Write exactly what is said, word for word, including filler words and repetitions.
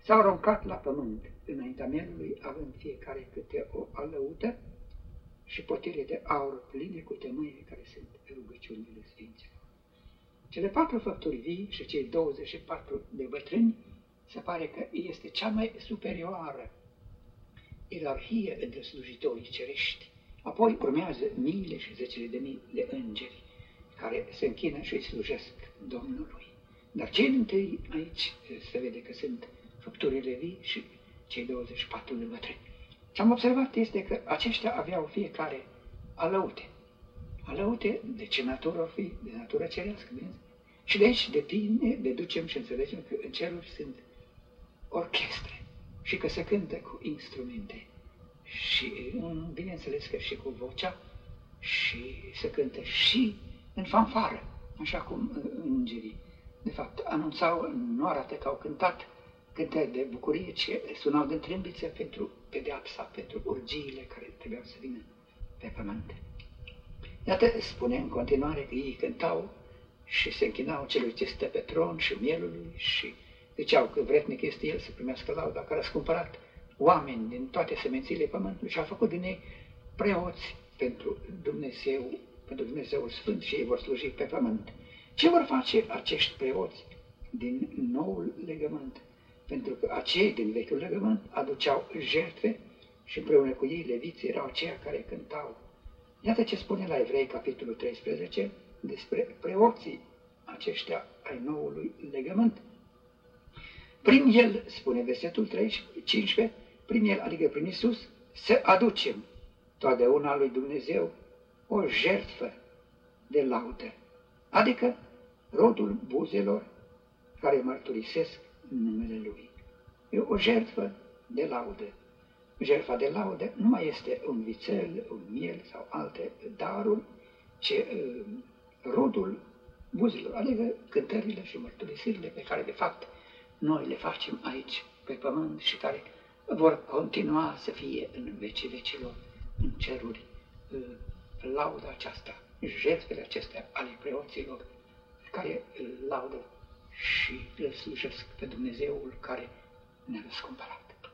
s-au aruncat la pământ înaintea mielului, având fiecare câte o alăută și potire de aur pline cu tămâie care sunt rugăciunile Sfinților. Cele patru făpturi vii și cei douăzeci și patru de bătrâni se pare că este cea mai superioară ierarhie între slujitorii cerești. Apoi urmează miile și zecile de mii de îngeri care se închină și îi slujesc Domnului. Dar cei dintâi aici se vede că sunt făpturile vii și cei douăzeci și patru de bătrâni. Ce am observat este că aceștia aveau fiecare alăute. Alăute de ce natură ar fi? De natură cerească, bine? Și de aici depinde, deducem și înțelegem că în ceruri sunt orchestre și că se cântă cu instrumente. Și bineînțeles că și cu vocea și se cântă și în fanfară, așa cum îngerii, de fapt, anunțau, nu arată că au cântat cântări de bucurie, ce sunau de trâmbițe pentru pedeapsa, pentru urgiile care trebuiau să vină pe pământ. Iată, spune în continuare că ei cântau și se închinau celui ce stă pe tron și mielului și ziceau că vretnic este el să primească lauda, care a scumpărat oameni din toate semențiile pământului și a făcut din ei preoți pentru Dumnezeu, pentru Dumnezeul Sfânt și ei vor sluji pe pământ. Ce vor face acești preoți din noul legământ? Pentru că acei din vechiul legământ aduceau jertfe și împreună cu ei leviții erau aceia care cântau. Iată ce spune la Evrei, capitolul treisprezece, despre preoții aceștia ai noului legământ. Prin el, spune versetul cincisprezece, prin el, adică prin Iisus, să aducem totdeauna lui Dumnezeu o jertfă de laudă, adică rodul buzelor care mărturisesc numele Lui. E o jertfă de laudă. Jertfa de laudă nu mai este un vițel, un miel sau alte daruri, ci uh, rodul buzelor, adică cântările și mărturisirile pe care de fapt noi le facem aici pe pământ și care vor continua să fie în vecii vecilor, în ceruri, uh, lauda aceasta, jertfele acestea ale preoților care îl laudă și îl slujesc pe Dumnezeul care ne-a răscumpărat.